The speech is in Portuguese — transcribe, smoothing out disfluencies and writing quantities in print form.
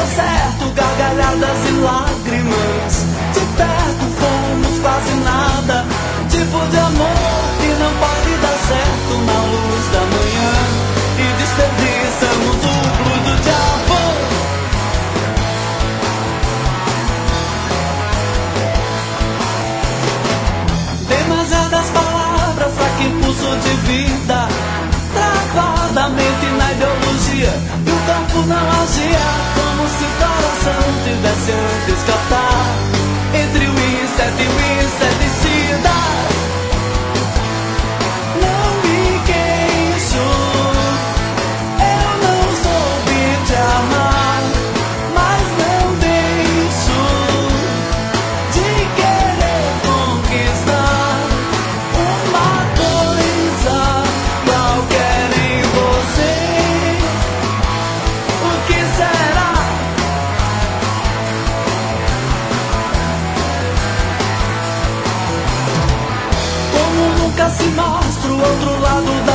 certo, gargalhadas e lágrimas. De perto fomos quase nada, tipo de amor que não pode dar certo na luz da manhã. E desperdiçamos o blues do diabo. Demasiadas palavras pra que impulso de vida, travadamente na ideologia, e o campo não agia como se o coração tivesse antes captar entre o inseto e o inseticida. Não me queixo, eu não soube te amar, mas não deixo de querer conquistar uma coisa qualquer em você. O que será? Como nunca se mostra o outro lado